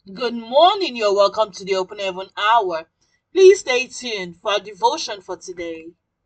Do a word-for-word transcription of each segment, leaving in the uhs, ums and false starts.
Good morning. You're welcome to the Open Heaven Hour. Please stay tuned for our devotion for today.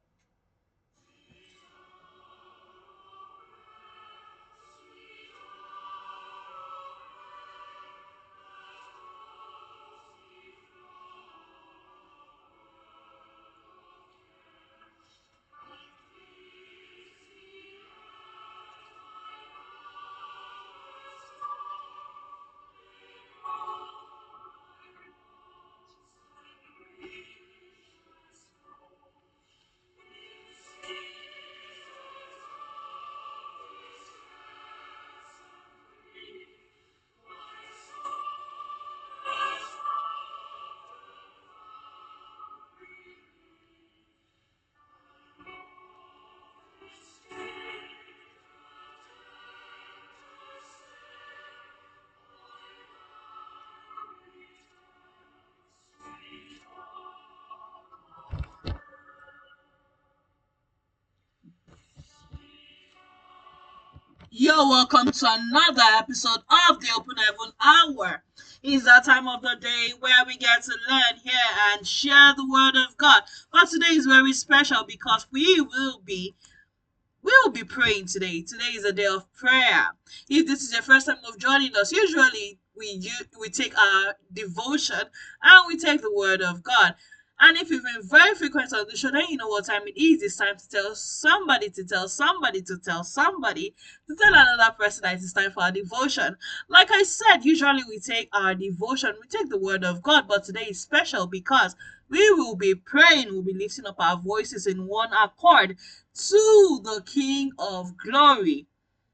You're welcome to another episode of the Open Heaven Hour. It's that time of the day where we get to learn, hear, and share the Word of God. But today is very special because we will be we will be praying today. Today is a day of prayer. If this is your first time of joining us, usually we u- we take our devotion and we take the Word of God. And if you've been very frequent on the show, then you know what time it is. It's time to tell somebody to tell somebody to tell somebody to tell another person that it's time for our devotion. Like I said, usually we take our devotion, we take the Word of God, but today is special because we will be praying, we'll be lifting up our voices in one accord to the King of Glory.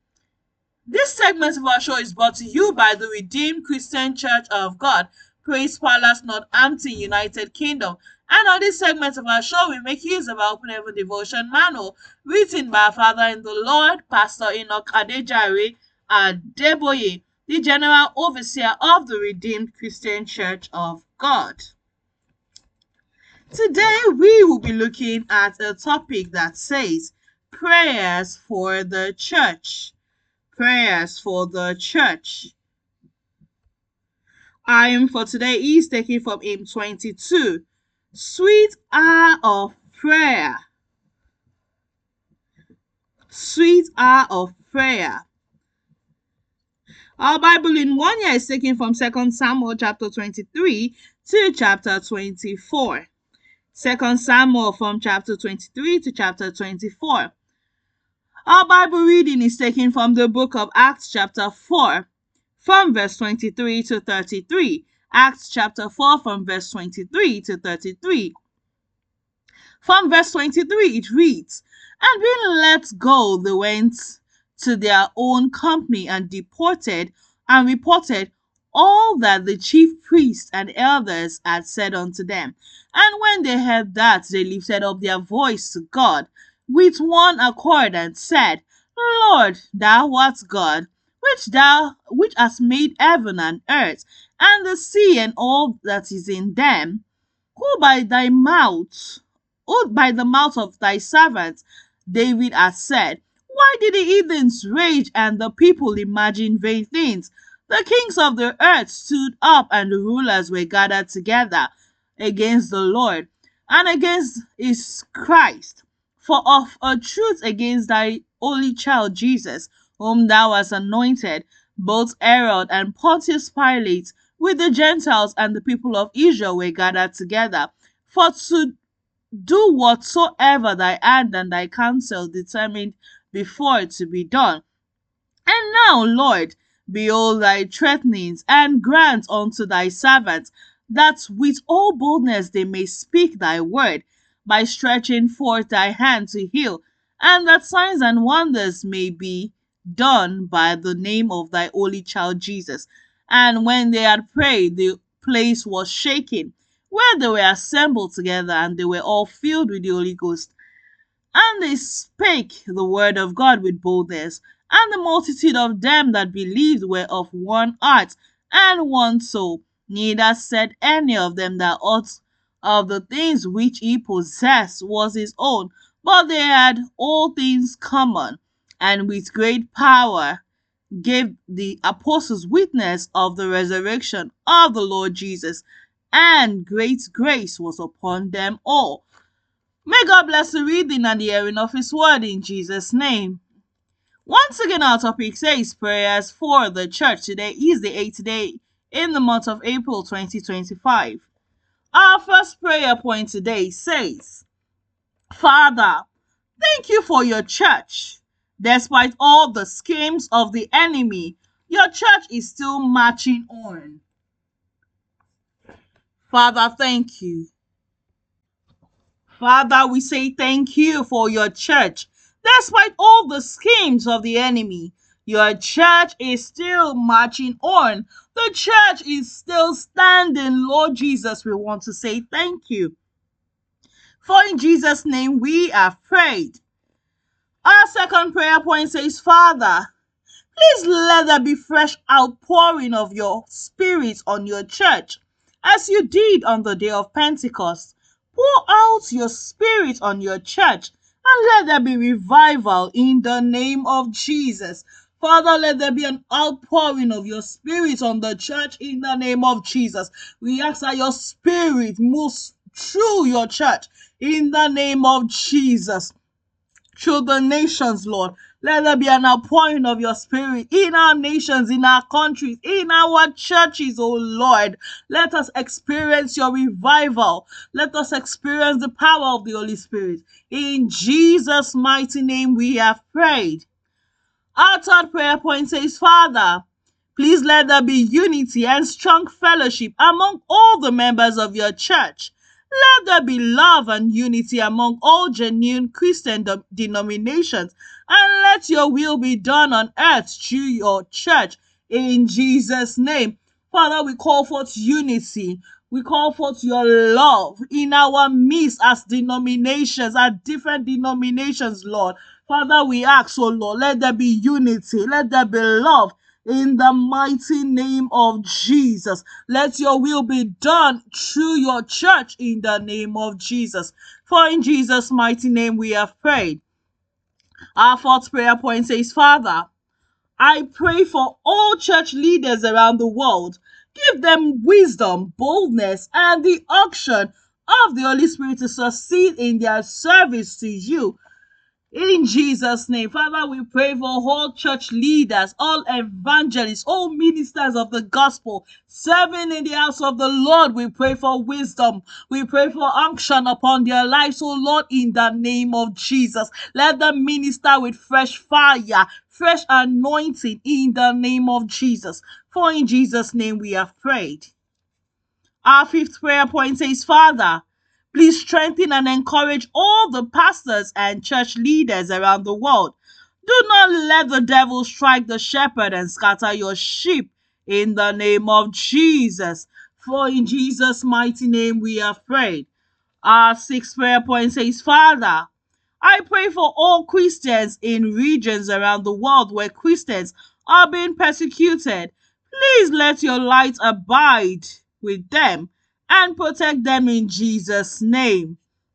This segment of our show is brought to you by the Redeemed Christian Church of God, Praise Palace, Northampton, United Kingdom. And on this segment of our show, we make use of our Open Heaven Devotion Manual, written by our Father in the Lord, Pastor Enoch Adejare Adeboye, the General Overseer of the Redeemed Christian Church of God. Today, we will be looking at a topic that says prayers for the church. Prayers for the church. Our hymn for today is taken from hymn twenty-two. Sweet hour of prayer. Sweet hour of prayer. Our Bible in one year is taken from Second Samuel chapter twenty-three to chapter twenty-four. Second Samuel from chapter twenty-three to chapter twenty-four. Our Bible reading is taken from the book of Acts chapter four, from verse twenty-three to thirty-three. Acts chapter four from verse twenty-three to thirty-three. From verse twenty-three it reads, "And being let go, they went to their own company and deported and reported all that the chief priests and elders had said unto them. And when they heard that, they lifted up their voice to God with one accord and said, Lord, thou art God, which thou which hast made heaven and earth, and the sea and all that is in them, who by thy mouth, who by the mouth of thy servant David has said, why did the heathens rage and the people imagine vain things? The kings of the earth stood up, and the rulers were gathered together against the Lord and against his Christ. For of a truth against thy holy child Jesus, whom thou hast anointed, both Herod and Pontius Pilate with the Gentiles and the people of Israel were gathered together, for to do whatsoever thy hand and thy counsel determined before to be done. And now, Lord, behold thy threatenings, and grant unto thy servants that with all boldness they may speak thy word, by stretching forth thy hand to heal, and that signs and wonders may be done by the name of thy holy child Jesus. And when they had prayed, the place was shaken, where they were assembled together, and they were all filled with the Holy Ghost. And they spake the word of God with boldness, and the multitude of them that believed were of one heart and one soul. Neither said any of them that aught of the things which he possessed was his own, but they had all things common. And with great power gave the apostles witness of the resurrection of the Lord Jesus, and great grace was upon them all. May God bless the reading and the hearing of His word in Jesus' name. Once again, our topic says prayers for the church. Today is the eighth day in the month of April twenty twenty-five. Our first prayer point today says, Father, thank you for your church. Despite all the schemes of the enemy, your church is still marching on. Father, thank you. Father, we say thank you for your church. Despite all the schemes of the enemy, your church is still marching on. The church is still standing. Lord Jesus, we want to say thank you. For in Jesus' name we have prayed. Our second prayer point says, Father, please let there be fresh outpouring of your Spirit on your church, as you did on the day of Pentecost. Pour out your Spirit on your church, and let there be revival in the name of Jesus. Father, let there be an outpouring of your Spirit on the church in the name of Jesus. We ask that your Spirit moves through your church in the name of Jesus. Through the nations, Lord. Let there be an outpouring of your Spirit in our nations, in our countries, in our churches, oh Lord. Let us experience your revival. Let us experience the power of the Holy Spirit. In Jesus' mighty name we have prayed. Our third prayer point says, Father, please let there be unity and strong fellowship among all the members of your church. Let there be love and unity among all genuine Christian de- denominations, and let your will be done on earth through your church in Jesus' name. Father, we call forth unity. We call forth your love in our midst as denominations, as different denominations, Lord. Father, we ask, oh Lord, let there be unity, let there be love. In the mighty name of Jesus, let your will be done through your church in the name of Jesus. For in Jesus' mighty name we have prayed. Our fourth prayer point says, Father, I pray for all church leaders around the world. Give them wisdom, boldness, and the unction of the Holy Spirit to succeed in their service to you. In Jesus' name, Father, we pray for all church leaders, all evangelists, all ministers of the gospel, serving in the house of the Lord. We pray for wisdom. We pray for unction upon their lives, oh Lord, in the name of Jesus. Let them minister with fresh fire, fresh anointing in the name of Jesus. For in Jesus' name we have prayed. Our fifth prayer point says, Father, please strengthen and encourage all the pastors and church leaders around the world. Do not let the devil strike the shepherd and scatter your sheep in the name of Jesus. For in Jesus' mighty name we have prayed. Our sixth prayer point says, Father, I pray for all Christians in regions around the world where Christians are being persecuted. Please let your light abide with them and protect them in Jesus' name.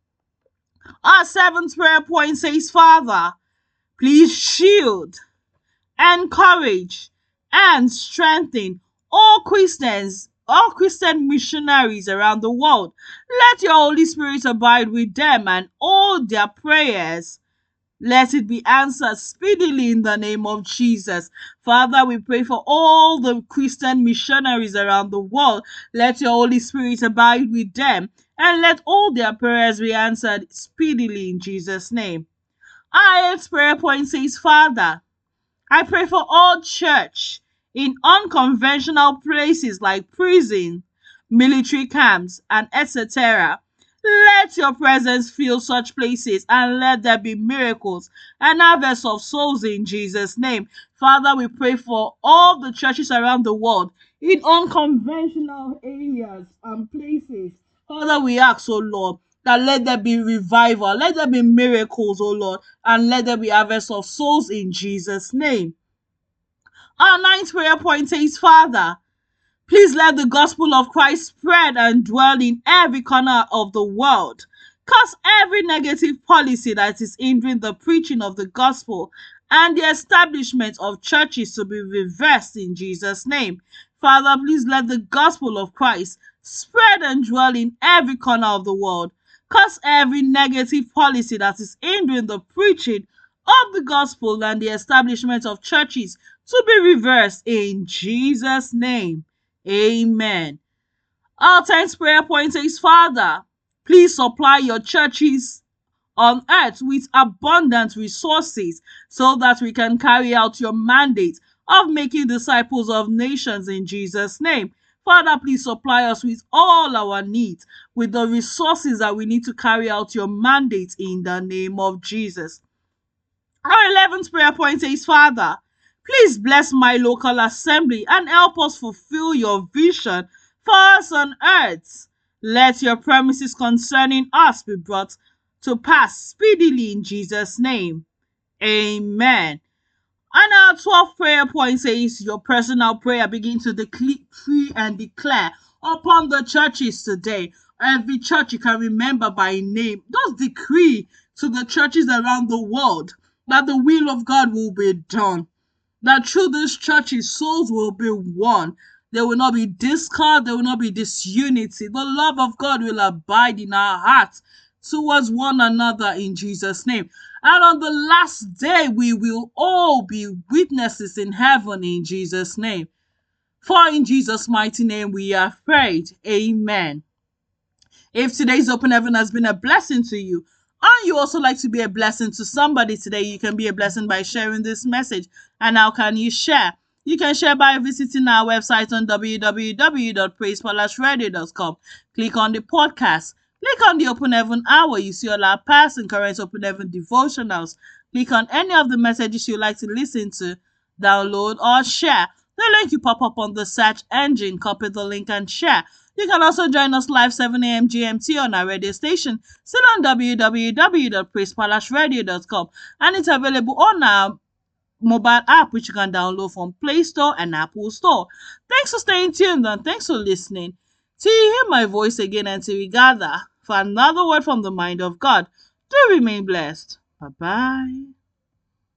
Our seventh prayer point says, Father, please shield, encourage, and strengthen all Christians, all Christian missionaries around the world. Let your Holy Spirit abide with them and all their prayers. Let it be answered speedily in the name of Jesus. Father, we pray for all the Christian missionaries around the world. Let your Holy Spirit abide with them and let all their prayers be answered speedily in Jesus' name. Our eighth prayer point says, Father, I pray for all church in unconventional places like prison, military camps, and et cetera. Let your presence fill such places and let there be miracles and harvest of souls in Jesus' name. Father, we pray for all the churches around the world in unconventional areas and places. Father, we ask, oh Lord, that let there be revival, let there be miracles, oh Lord, and let there be harvest of souls in Jesus' name. Our ninth prayer point says, Father, please let the gospel of Christ spread and dwell in every corner of the world. Cause every negative policy that is hindering the preaching of the gospel and the establishment of churches to be reversed in Jesus' name. Father, please let the gospel of Christ spread and dwell in every corner of the world. Cause every negative policy that is hindering the preaching of the gospel and the establishment of churches to be reversed in Jesus' name. Amen. Our tenth prayer point is, Father, please supply your churches on earth with abundant resources so that we can carry out your mandate of making disciples of nations in Jesus' name. Father, please supply us with all our needs, with the resources that we need to carry out your mandate in the name of Jesus. Our eleventh prayer point is, Father, please bless my local assembly and help us fulfill your vision for us on earth. Let your promises concerning us be brought to pass speedily in Jesus' name. Amen. And our twelfth prayer point says, your personal prayer begin to decree and declare upon the churches today. Every church you can remember by name, just decree to the churches around the world that the will of God will be done. That through these churches, souls will be won. There will not be discord, there will not be disunity. The love of God will abide in our hearts towards one another in Jesus' name. And on the last day, we will all be witnesses in heaven in Jesus' name. For in Jesus' mighty name we have prayed. Amen. If today's Open Heaven has been a blessing to you, and you also like to be a blessing to somebody today, you can be a blessing by sharing this message. And how can you share? You can share by visiting our website on w w w dot praise palace radio dot com. Click on the podcast. Click on the Open Heaven Hour. You see all our past and current Open Heaven devotionals. Click on any of the messages you like to listen to, download or share. The link you pop up on the search engine, copy the link and share. You can also join us live seven a m G M T on our radio station, still on w w w dot praise palace radio dot com, and it's available on our mobile app, which you can download from Play Store and Apple Store. Thanks for staying tuned and thanks for listening. Till you hear my voice again and till we gather for another word from the mind of God, do remain blessed. Bye-bye.